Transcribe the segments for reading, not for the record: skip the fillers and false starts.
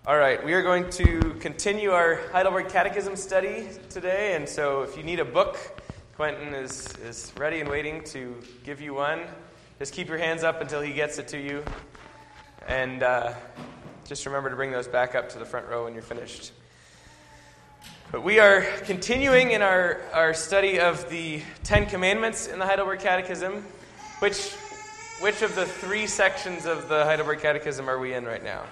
All right, we are going to continue our Heidelberg Catechism study today, and so if you need a book, Quentin is ready and waiting to give you one. Just keep your hands up until he gets it to you, and just remember to bring those back up to the front row when you're finished. But we are continuing in our study of the Ten Commandments in the Heidelberg Catechism. Which of the three sections of the Heidelberg Catechism are we in right now?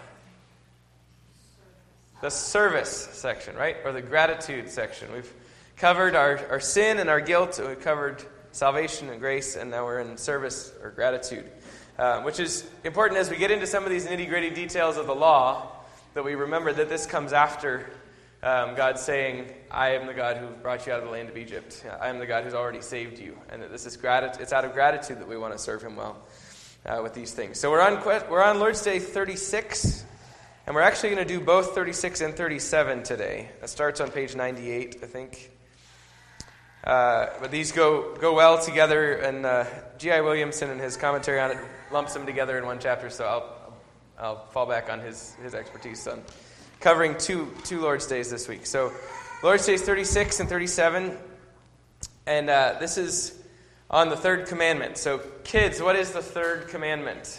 The service section, right? Or the gratitude section. We've covered our sin and our guilt, and we've covered salvation and grace, and now we're in service or gratitude, which is important as we get into some of these nitty-gritty details of the law, that we remember that this comes after God saying, I am the God who brought you out of the land of Egypt. I am the God who's already saved you. And that this is it's out of gratitude that we want to serve him well with these things. So we're on Lord's Day 36, and we're actually going to do both 36 and 37 today. It starts on page 98, I think. But these go well together, and G.I. Williamson in his commentary on it lumps them together in one chapter, so I'll fall back on his expertise on covering two Lord's Days this week. So Lord's Days 36 and 37, and this is on the third commandment. So kids, what is the third commandment?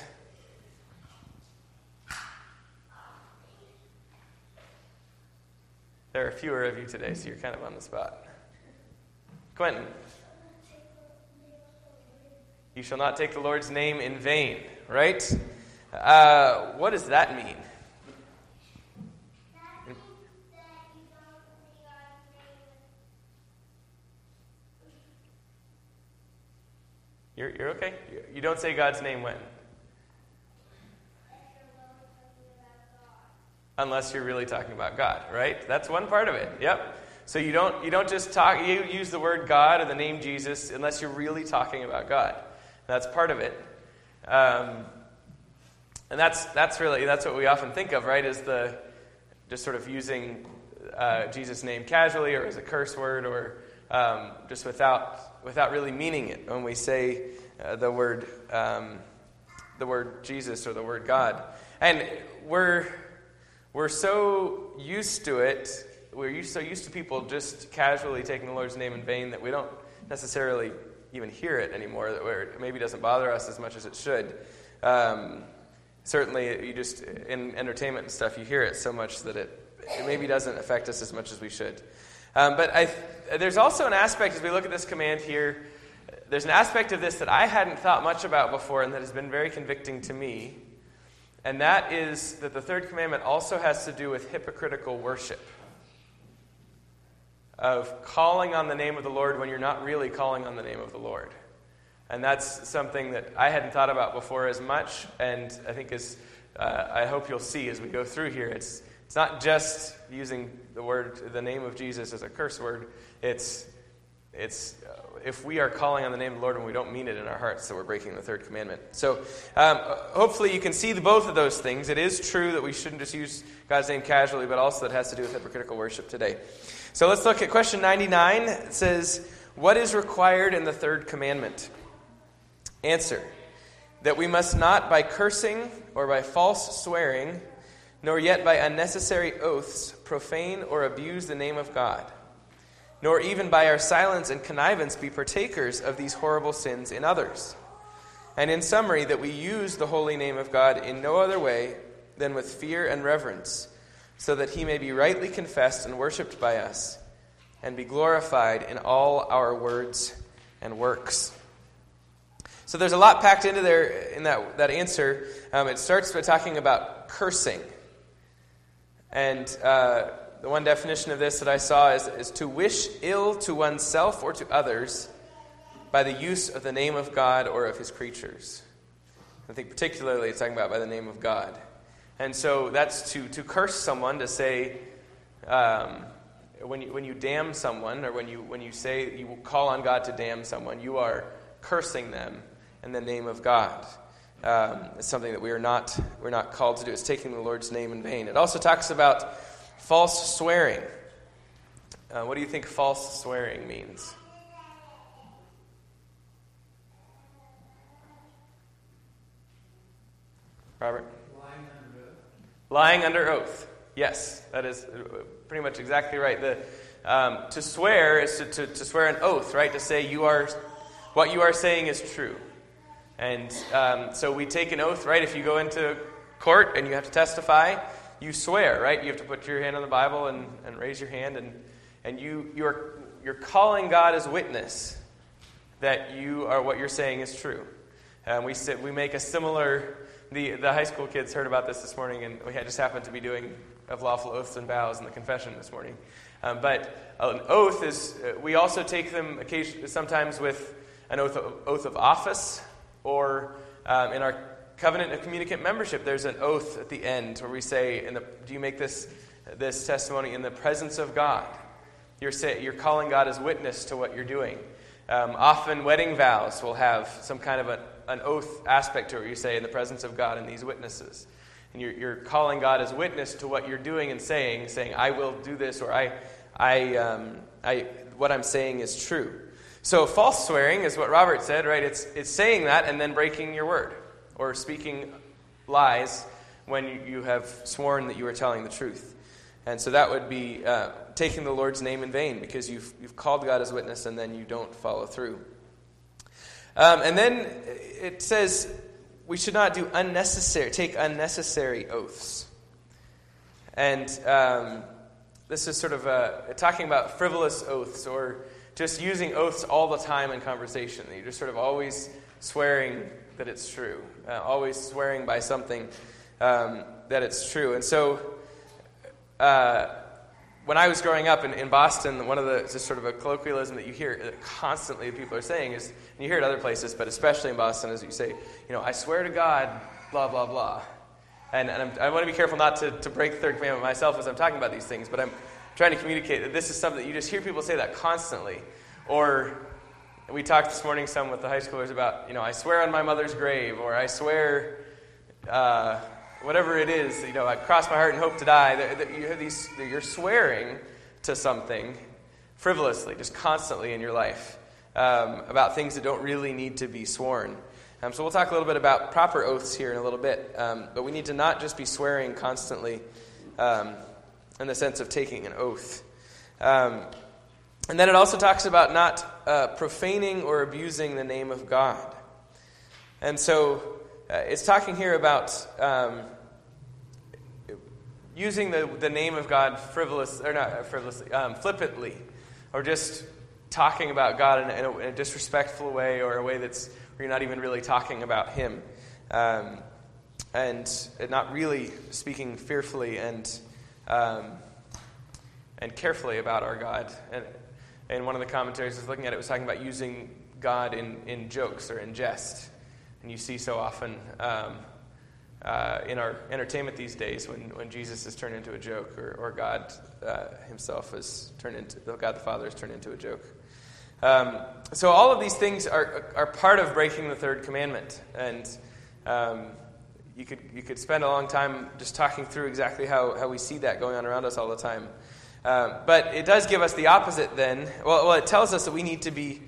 There are fewer of you today, so you're kind of on the spot. Quentin. You shall not take the Lord's name in vain, right? What does that mean? You're okay? You don't say God's name when? Unless you're really talking about God, right? That's one part of it. Yep. So you don't just use the word God or the name Jesus unless you're really talking about God. That's part of it. And that's what we often think of, right? Is the just sort of using Jesus' name casually or as a curse word or just without really meaning it when we say the word Jesus or the word God. And we're so used to it. We're so used to people just casually taking the Lord's name in vain that we don't necessarily even hear it anymore. It maybe doesn't bother us as much as it should. Certainly, you just in entertainment and stuff, you hear it so much that it maybe doesn't affect us as much as we should. But there's also an aspect, as we look at this command here, there's an aspect of this that I hadn't thought much about before and that has been very convicting to me, and that is that the third commandment also has to do with hypocritical worship, of calling on the name of the Lord when you're not really calling on the name of the Lord. And that's something that I hadn't thought about before as much, and I think I hope you'll see as we go through here, it's not just using the name of Jesus as a curse word. It's if we are calling on the name of the Lord and we don't mean it in our hearts, so we're breaking the third commandment. So hopefully you can see both of those things. It is true that we shouldn't just use God's name casually, but also it has to do with hypocritical worship today. So let's look at question 99. It says, what is required in the third commandment? Answer, that we must not by cursing or by false swearing, nor yet by unnecessary oaths, profane or abuse the name of God, nor even by our silence and connivance be partakers of these horrible sins in others. And in summary, that we use the holy name of God in no other way than with fear and reverence, so that he may be rightly confessed and worshipped by us, and be glorified in all our words and works. So there's a lot packed into there in that answer. It starts by talking about cursing. And the one definition of this that I saw is to wish ill to oneself or to others by the use of the name of God or of his creatures. I think particularly it's talking about by the name of God. And so that's to curse someone, to say, when you damn someone, or when you say you call on God to damn someone, you are cursing them in the name of God. It's something that we're not called to do. It's taking the Lord's name in vain. It also talks about false swearing. What do you think false swearing means? Robert? Lying under oath. Lying under oath. Yes, that is pretty much exactly right. To swear is to swear an oath, right? To say what you are saying is true. And so we take an oath, right? If you go into court and you have to testify, you swear, right? You have to put your hand on the Bible and raise your hand, and you're calling God as witness that what you're saying is true. We make a similar. The high school kids heard about this morning, and we just happened to be doing of lawful oaths and vows in the confession this morning. But an oath is, we also take them sometimes with an oath of office, or in our covenant of communicant membership, there's an oath at the end where we say, do you make this testimony in the presence of God? You're calling God as witness to what you're doing. Often wedding vows will have some kind of an oath aspect to it, where you say in the presence of God and these witnesses. And you're calling God as witness to what you're doing and saying, I will do this, or what I'm saying is true. So false swearing is what Robert said, right? It's saying that and then breaking your word, or speaking lies when you have sworn that you are telling the truth. And so that would be taking the Lord's name in vain, because you've called God as witness and then you don't follow through. And then it says we should not take unnecessary oaths. And this is sort of talking about frivolous oaths, or just using oaths all the time in conversation. You're just sort of always swearing that it's true, always swearing by something that it's true. And so when I was growing up in Boston, one of the, just sort of a colloquialism that you hear that constantly people are saying is, and you hear it other places, but especially in Boston, is you say, I swear to God, blah, blah, blah. And I want to be careful not to break the third commandment myself as I'm talking about these things, but I'm trying to communicate that this is something that you just hear people say that constantly. Or we talked this morning some with the high schoolers about, I swear on my mother's grave, or I swear, whatever it is, I cross my heart and hope to die. You have you're swearing to something frivolously, just constantly in your life, about things that don't really need to be sworn. So we'll talk a little bit about proper oaths here in a little bit, but we need to not just be swearing constantly in the sense of taking an oath. And then it also talks about not profaning or abusing the name of God. And so it's talking here about using the name of God flippantly, or just talking about God in a disrespectful way, or a way where you're not even really talking about Him, and not really speaking fearfully and carefully about our God. And one of the commentaries I was looking at it was talking about using God in jokes or in jest. And you see so often in our entertainment these days when Jesus is turned into a joke, or God himself is turned into, God the Father is turned into a joke. So all of these things are part of breaking the third commandment. And you could spend a long time just talking through exactly how we see that going on around us all the time. But it does give us the opposite then. Well, it tells us that we need to be,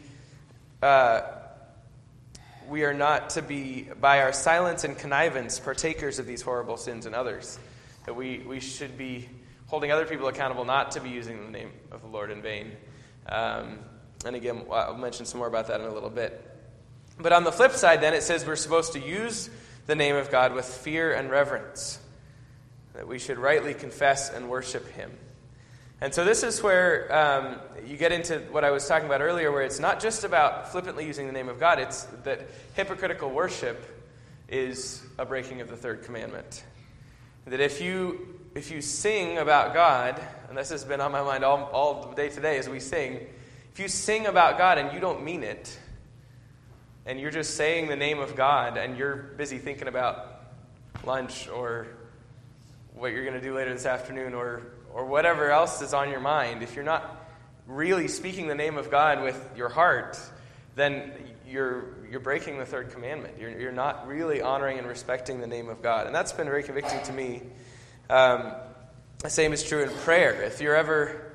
we are not to be, by our silence and connivance, partakers of these horrible sins in others. That we should be holding other people accountable not to be using the name of the Lord in vain. And again, I'll mention some more about that in a little bit. But on the flip side then, it says we're supposed to use the name of God with fear and reverence. That we should rightly confess and worship Him. And so this is where you get into what I was talking about earlier, where it's not just about flippantly using the name of God, it's that hypocritical worship is a breaking of the third commandment. That if you sing about God, and this has been on my mind all day today as we sing, if you sing about God and you don't mean it, and you're just saying the name of God, and you're busy thinking about lunch or what you're going to do later this afternoon, or whatever else is on your mind, if you're not really speaking the name of God with your heart, then you're breaking the third commandment. You're not really honoring and respecting the name of God. And that's been very convicting to me. The same is true in prayer. If you're ever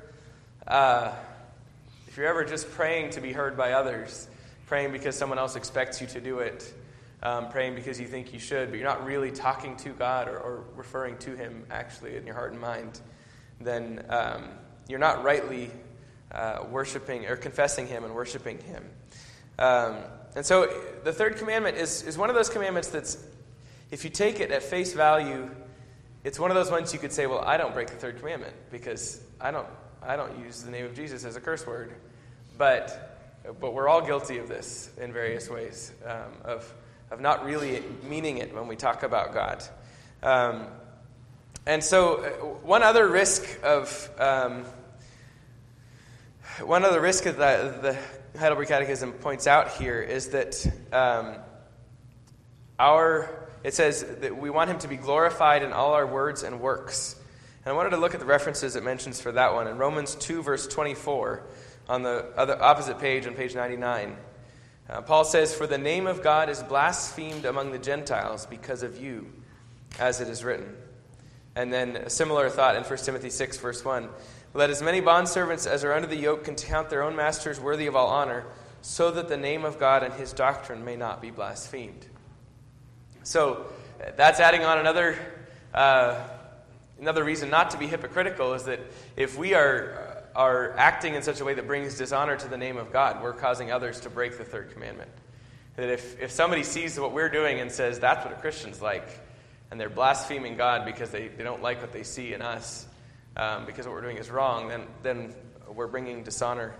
just praying to be heard by others, praying because someone else expects you to do it, praying because you think you should, but you're not really talking to God or referring to him actually in your heart and mind, then you're not rightly worshiping or confessing him and worshiping him. And so the third commandment is one of those commandments that's, if you take it at face value, it's one of those ones you could say, well, I don't break the third commandment because I don't use the name of Jesus as a curse word. But we're all guilty of this in various ways, of not really meaning it when we talk about God. And so one other risk that the Heidelberg Catechism points out here is that it says that we want him to be glorified in all our words and works. And I wanted to look at the references it mentions for that one. In Romans 2, verse 24, on the opposite page, on page 99, Paul says, "For the name of God is blasphemed among the Gentiles because of you, as it is written." And then a similar thought in 1 Timothy 6, verse 1, "Let as many bondservants as are under the yoke count their own masters worthy of all honor, so that the name of God and his doctrine may not be blasphemed." So that's adding on another reason not to be hypocritical, is that if we are acting in such a way that brings dishonor to the name of God, we're causing others to break the third commandment. That if somebody sees what we're doing and says, that's what a Christian's like, and they're blaspheming God because they don't like what they see in us, because what we're doing is wrong, then we're bringing dishonor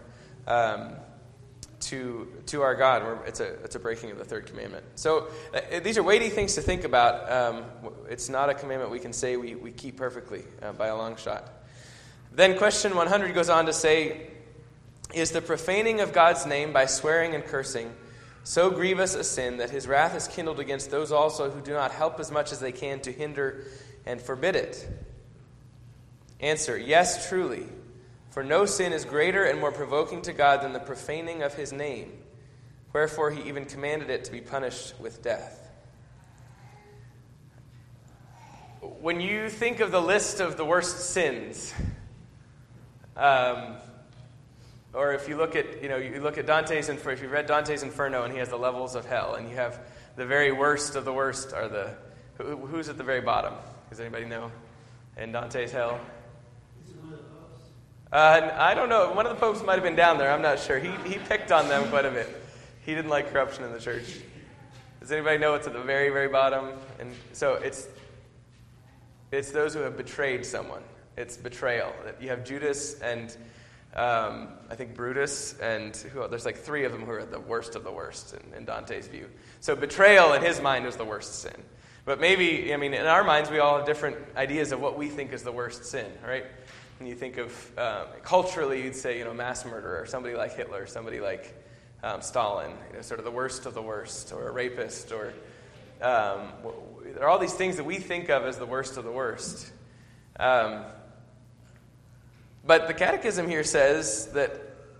to our God. It's a breaking of the third commandment. So these are weighty things to think about. It's not a commandment we can say we keep perfectly by a long shot. Then question 100 goes on to say, "Is the profaning of God's name by swearing and cursing so grievous a sin that his wrath is kindled against those also who do not help as much as they can to hinder and forbid it?" Answer: yes, truly. For no sin is greater and more provoking to God than the profaning of his name. Wherefore he even commanded it to be punished with death. When you think of the list of the worst sins, or if you look at, you look at Dante's Inferno, if you've read Dante's Inferno and he has the levels of hell, and you have the very worst of the worst are who's at the very bottom? Does anybody know? In Dante's hell? I don't know. One of the popes might have been down there. I'm not sure. He picked on them quite a bit. He didn't like corruption in the church. Does anybody know what's at the very, very bottom? And so it's those who have betrayed someone. It's betrayal. You have Judas and I think Brutus and there's like three of them who are the worst of the worst in Dante's view. So betrayal in his mind is the worst sin. But maybe, in our minds we all have different ideas of what we think is the worst sin, right? And you think of, culturally, you'd say, mass murderer, or somebody like Hitler, somebody like Stalin, sort of the worst of the worst, or a rapist, or there are all these things that we think of as the worst of the worst. But the Catechism here says that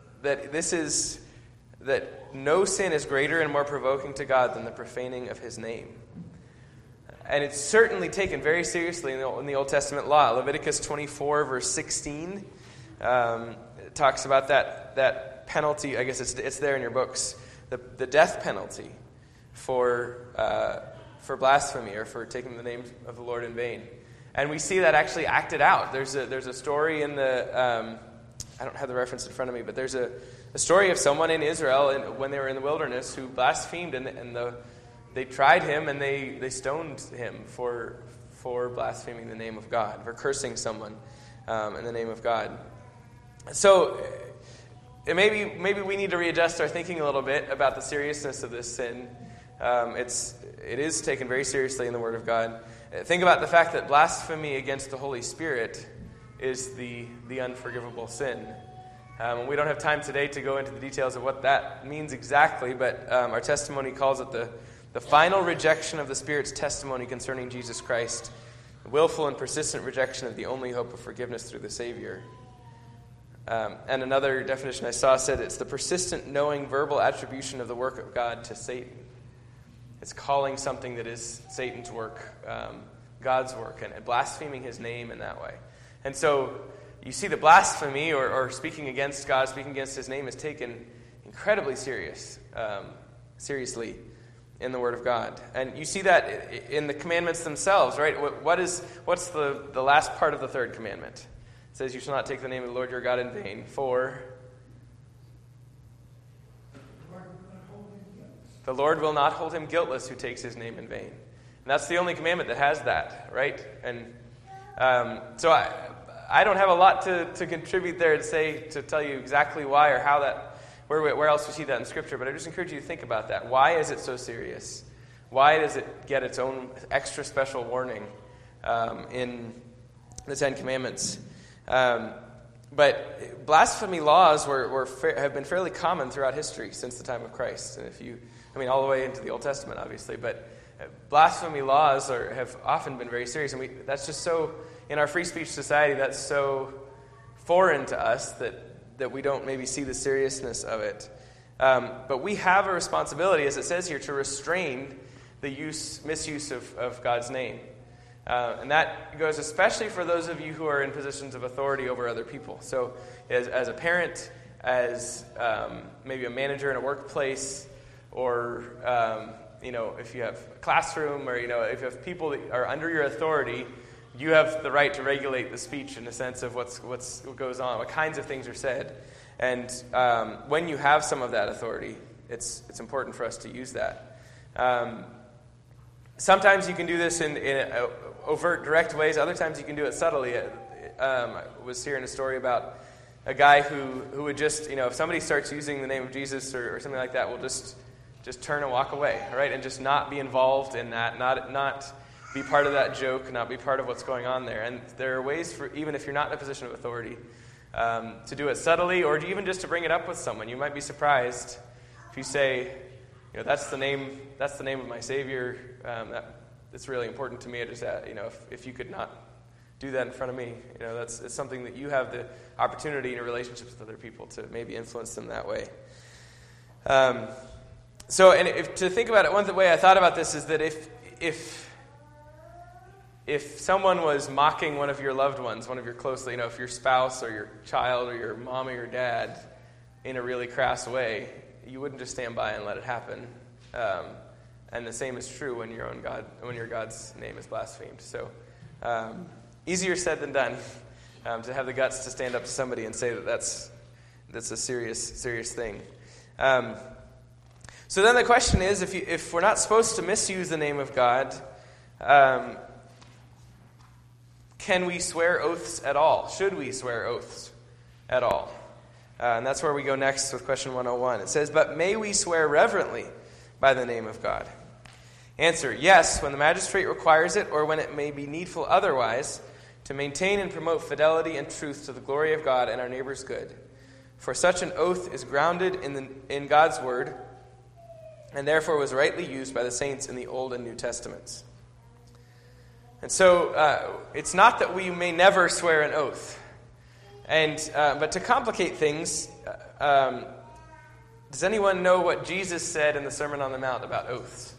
no sin is greater and more provoking to God than the profaning of his name. And it's certainly taken very seriously in the Old Testament law. Leviticus 24, verse 16, talks about that penalty. I guess it's there in your books. The death penalty for blasphemy or for taking the name of the Lord in vain. And we see that actually acted out. There's a story in the I don't have the reference in front of me, but there's a story of someone in Israel when they were in the wilderness who blasphemed, and they tried him and they stoned him for blaspheming the name of God, for cursing someone in the name of God. So maybe we need to readjust our thinking a little bit about the seriousness of this sin. It is taken very seriously in the Word of God. Think about the fact that blasphemy against the Holy Spirit is the unforgivable sin. We don't have time today to go into the details of what that means exactly, but our testimony calls it the final rejection of the Spirit's testimony concerning Jesus Christ, the willful and persistent rejection of the only hope of forgiveness through the Savior. And another definition I saw said it's the persistent knowing verbal attribution of the work of God to Satan. It's calling something that is Satan's work, God's work, and blaspheming his name in that way. And so you see that blasphemy or speaking against God, speaking against his name is taken incredibly seriously in the Word of God. And you see that in the commandments themselves, right? What's the last part of the third commandment? It says, you shall not take the name of the Lord your God in vain, for the Lord will not hold him guiltless who takes his name in vain. And that's the only commandment that has that, right? And so I don't have a lot to contribute there to tell you exactly why or how that, where else we see that in Scripture, but I just encourage you to think about that. Why is it so serious? Why does it get its own extra special warning in the Ten Commandments? But blasphemy laws have been fairly common throughout history since the time of Christ. And all the way into the Old Testament, obviously. But blasphemy laws have often been very serious. And that's just so, in our free speech society, that's so foreign to us that we don't maybe see the seriousness of it. But we have a responsibility, as it says here, to restrain the misuse of God's name. And that goes especially for those of you who are in positions of authority over other people. So as a parent, as maybe a manager in a workplace, or if you have a classroom, or if you have people that are under your authority, you have the right to regulate the speech in the sense of what goes on, what kinds of things are said. And when you have some of that authority, it's important for us to use that. Sometimes you can do this in overt, direct ways. Other times you can do it subtly. I was hearing a story about a guy who would just, if somebody starts using the name of Jesus or something like that, will just turn and walk away, right? And just not be involved in that, not be part of that joke, not be part of what's going on there. And there are ways for, even if you're not in a position of authority, to do it subtly, or even just to bring it up with someone. You might be surprised if you say, that's the name of my Savior. It's really important to me. If you could not do that in front of me, it's something that you have the opportunity in your relationships with other people to maybe influence them that way. To think about it, one way I thought about this is that if someone was mocking one of your loved ones, one of your close, if your spouse or your child or your mom or your dad in a really crass way, you wouldn't just stand by and let it happen. And the same is true when your God's name is blasphemed. So easier said than done to have the guts to stand up to somebody and say that's a serious thing. So then the question is, if we're not supposed to misuse the name of God, can we swear oaths at all? Should we swear oaths at all? And that's where we go next with question 101. It says, but may we swear reverently by the name of God? Answer, yes, when the magistrate requires it, or when it may be needful otherwise, to maintain and promote fidelity and truth to the glory of God and our neighbor's good. For such an oath is grounded in God's word, and therefore was rightly used by the saints in the Old and New Testaments. And so it's not that we may never swear an oath. But to complicate things, does anyone know what Jesus said in the Sermon on the Mount about oaths?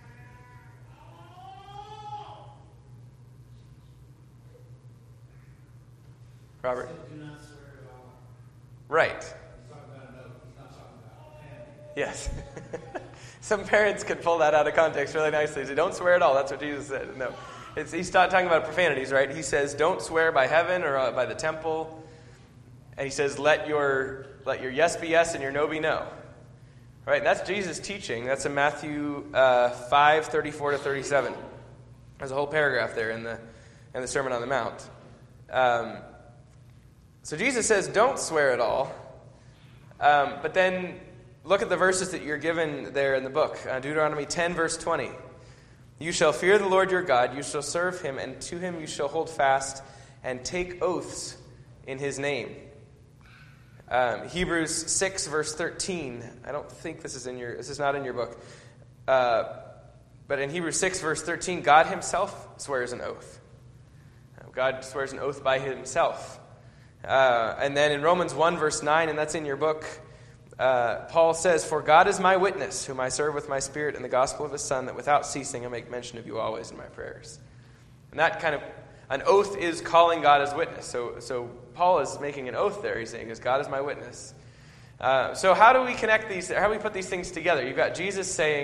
Robert? Do not swear at all. Right. He's talking about an oath. He's not talking about profanity. Yes. Some parents could pull that out of context really nicely. Say, don't swear at all. That's what Jesus said. No. He's not talking about profanities, right? He says, don't swear by heaven or by the temple. And he says, let your yes be yes and your no be no. Right? And that's Jesus' teaching. That's in Matthew 5:34-37. There's a whole paragraph there in the Sermon on the Mount. So Jesus says, don't swear at all. But then look at the verses that you're given there in the book. Deuteronomy 10, verse 20. You shall fear the Lord your God, you shall serve him, and to him you shall hold fast and take oaths in his name. Hebrews 6, verse 13. I don't think this is not in your book. But in Hebrews 6, verse 13, God himself swears an oath. God swears an oath by himself. And then in Romans 1, verse 9, and that's in your book, Paul says, for God is my witness, whom I serve with my spirit in the gospel of his Son, that without ceasing I make mention of you always in my prayers. And that kind of, an oath is calling God as witness. So Paul is making an oath there. He's saying, God is my witness. So how do we connect these, how do we put these things together? You've got Jesus saying,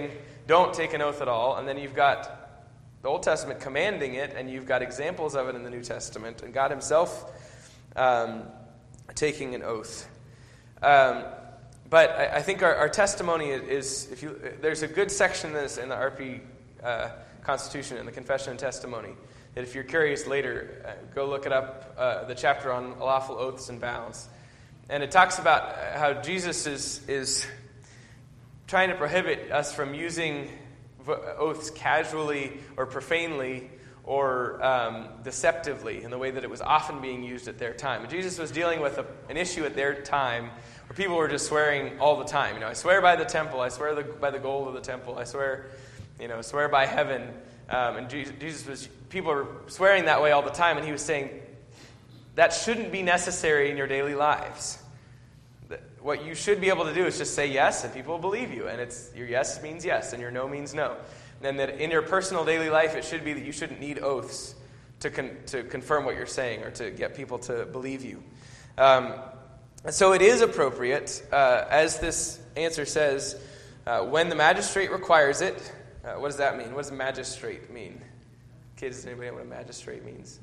don't take an oath at all, and then you've got the Old Testament commanding it, and you've got examples of it in the New Testament, and God himself taking an oath. But I think our testimony is, there's a good section in this in the RP Constitution, in the Confession and Testimony, that if you're curious later, go look it up, the chapter on lawful oaths and vows. And it talks about how Jesus is trying to prohibit us from using oaths casually or profanely or deceptively in the way that it was often being used at their time. And Jesus was dealing with an issue at their time where people were just swearing all the time. I swear by the temple. I swear by the gold of the temple. I swear by heaven. And people were swearing that way all the time, and he was saying that shouldn't be necessary in your daily lives. What you should be able to do is just say yes, and people will believe you. And your yes means yes, and your no means no. And that in your personal daily life, it should be that you shouldn't need oaths to confirm what you're saying or to get people to believe you. So it is appropriate, as this answer says, when the magistrate requires it. What does that mean? What does magistrate mean? Kids, does anybody know what a magistrate means?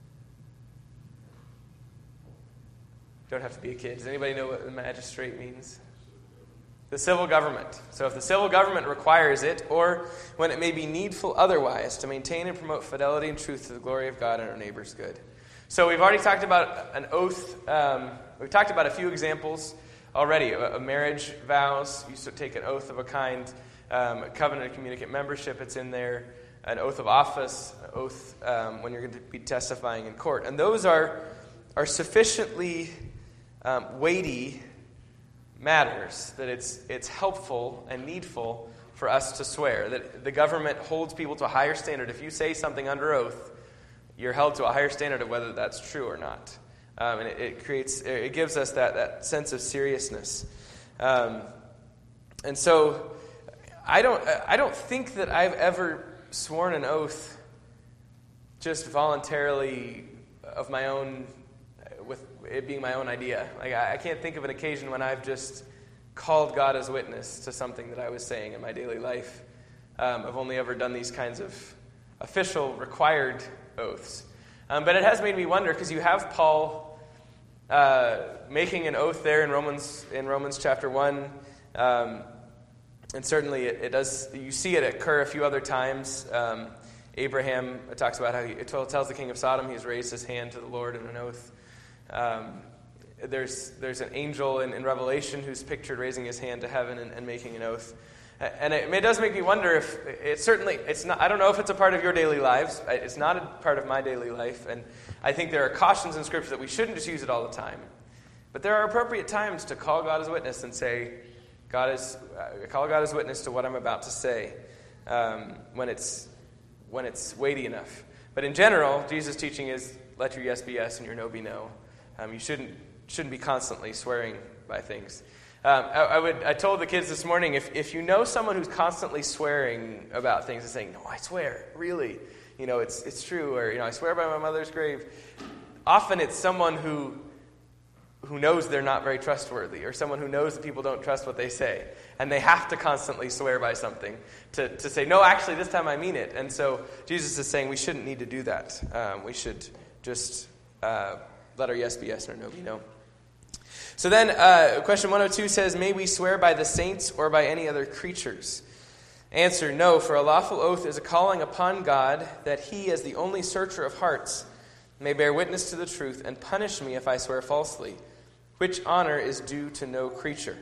Don't have to be a kid. Does anybody know what a magistrate means? The civil government. So if the civil government requires it, or when it may be needful otherwise, to maintain and promote fidelity and truth to the glory of God and our neighbor's good. So we've already talked about an oath. We've talked about a few examples already. A marriage vows. You should take an oath of a kind. A covenant of communicant membership, it's in there. An oath of office, an oath when you're going to be testifying in court. And those are sufficiently weighty matters that it's helpful and needful for us to swear. That the government holds people to a higher standard. If you say something under oath, you're held to a higher standard of whether that's true or not. And it gives us that sense of seriousness. And so I don't think that I've ever sworn an oath just voluntarily of my own, with it being my own idea. Like I can't think of an occasion when I've just called God as witness to something that I was saying in my daily life. I've only ever done these kinds of official required oaths. But it has made me wonder, because you have Paul making an oath there in Romans chapter 1. And certainly it does. You see it occur a few other times. Abraham talks about how he tells the king of Sodom he's raised his hand to the Lord in an oath. There's an angel in Revelation who's pictured raising his hand to heaven and making an oath. And it does make me wonder if it's not. I don't know if it's a part of your daily lives. It's not a part of my daily life. And I think there are cautions in Scripture that we shouldn't just use it all the time. But there are appropriate times to call God as witness and say, call God as witness to what I'm about to say, when it's weighty enough. But in general, Jesus' teaching is let your yes be yes and your no be no. You shouldn't be constantly swearing by things. I told the kids this morning, if you know someone who's constantly swearing about things and saying, no, I swear, really, it's true, or I swear by my mother's grave. Often it's someone who knows they're not very trustworthy, or someone who knows that people don't trust what they say, and they have to constantly swear by something to say, no, actually, this time I mean it. And so Jesus is saying we shouldn't need to do that. We should just let our yes be yes and our no be no. So then, question 102 says, may we swear by the saints or by any other creatures? Answer, no, for a lawful oath is a calling upon God that he, as the only searcher of hearts, may bear witness to the truth and punish me if I swear falsely, which honor is due to no creature.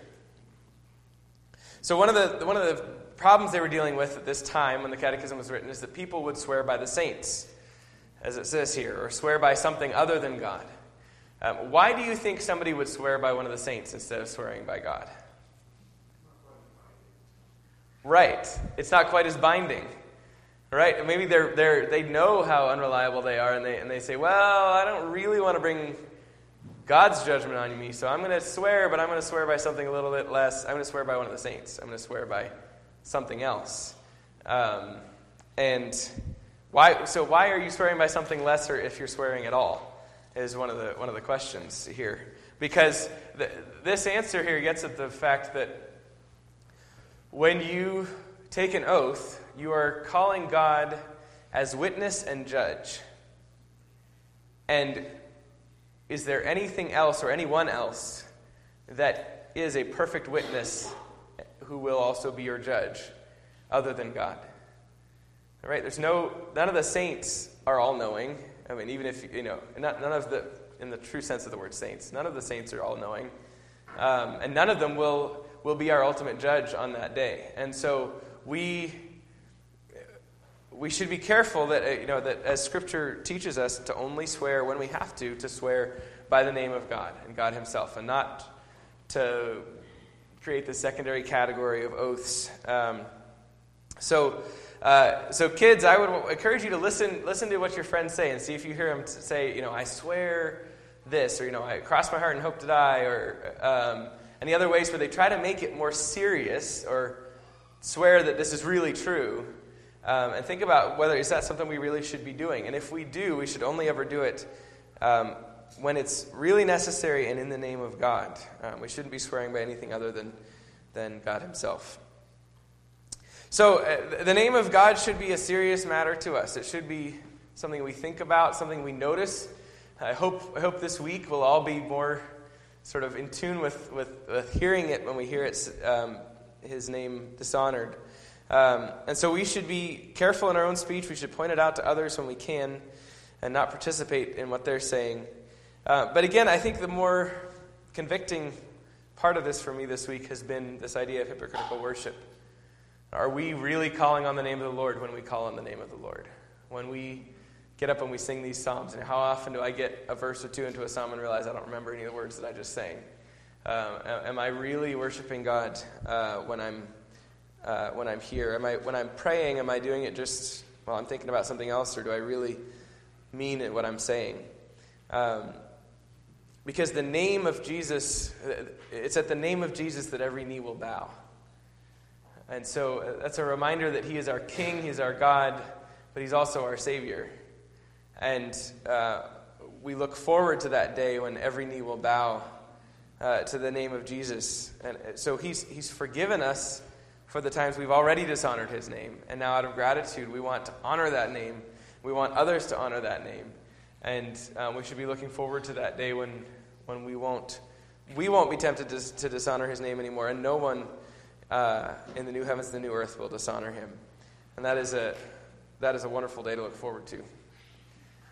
So one of the problems they were dealing with at this time when the Catechism was written is that people would swear by the saints, as it says here, or swear by something other than God. Why do you think somebody would swear by one of the saints instead of swearing by God? Right. It's not quite as binding. Right? Maybe they know how unreliable they are, and they say, well, I don't really want to bring God's judgment on me, so I'm going to swear, but I'm going to swear by something a little bit less. I'm going to swear by one of the saints. I'm going to swear by something else. And why? So why are you swearing by something lesser if you're swearing at all? Is one of the questions here, because this answer here gets at the fact that when you take an oath, you are calling God as witness and judge. And is there anything else or anyone else that is a perfect witness who will also be your judge other than God? All right? None of the saints are all-knowing. I mean, even if, none of the, in the true sense of the word saints, none of the saints are all-knowing. And none of them will be our ultimate judge on that day. And so we should be careful that, that as Scripture teaches us to only swear when we have to swear by the name of God and God himself, and not to create the secondary category of oaths. So kids, I would encourage you to listen to what your friends say and see if you hear them say, I swear this, or, I cross my heart and hope to die, or any other ways where they try to make it more serious or swear that this is really true. And think about whether is that something we really should be doing. And if we do, we should only ever do it when it's really necessary and in the name of God. We shouldn't be swearing by anything other than God himself. So the name of God should be a serious matter to us. It should be something we think about, something we notice. I hope this week we'll all be more sort of in tune with hearing it when we hear it, his name dishonored. And so we should be careful in our own speech. We should point it out to others when we can and not participate in what they're saying. But again, I think the more convicting part of this for me this week has been this idea of hypocritical worship. Are we really calling on the name of the Lord when we call on the name of the Lord? When we get up and we sing these psalms, and how often do I get a verse or two into a psalm and realize I don't remember any of the words that I just sang? Am I really worshiping God when I'm here? When I'm praying, am I doing it just while I'm thinking about something else, or do I really mean it what I'm saying? Because the name of Jesus, it's at the name of Jesus that every knee will bow. And so that's a reminder that he is our King, he is our God, but he's also our Savior. And we look forward to that day when every knee will bow to the name of Jesus. And so he's forgiven us for the times we've already dishonored his name. And now out of gratitude, we want to honor that name. We want others to honor that name. And we should be looking forward to that day when we won't be tempted to dishonor his name anymore, and no one in the new heavens and the new earth will dishonor him. And that is a wonderful day to look forward to.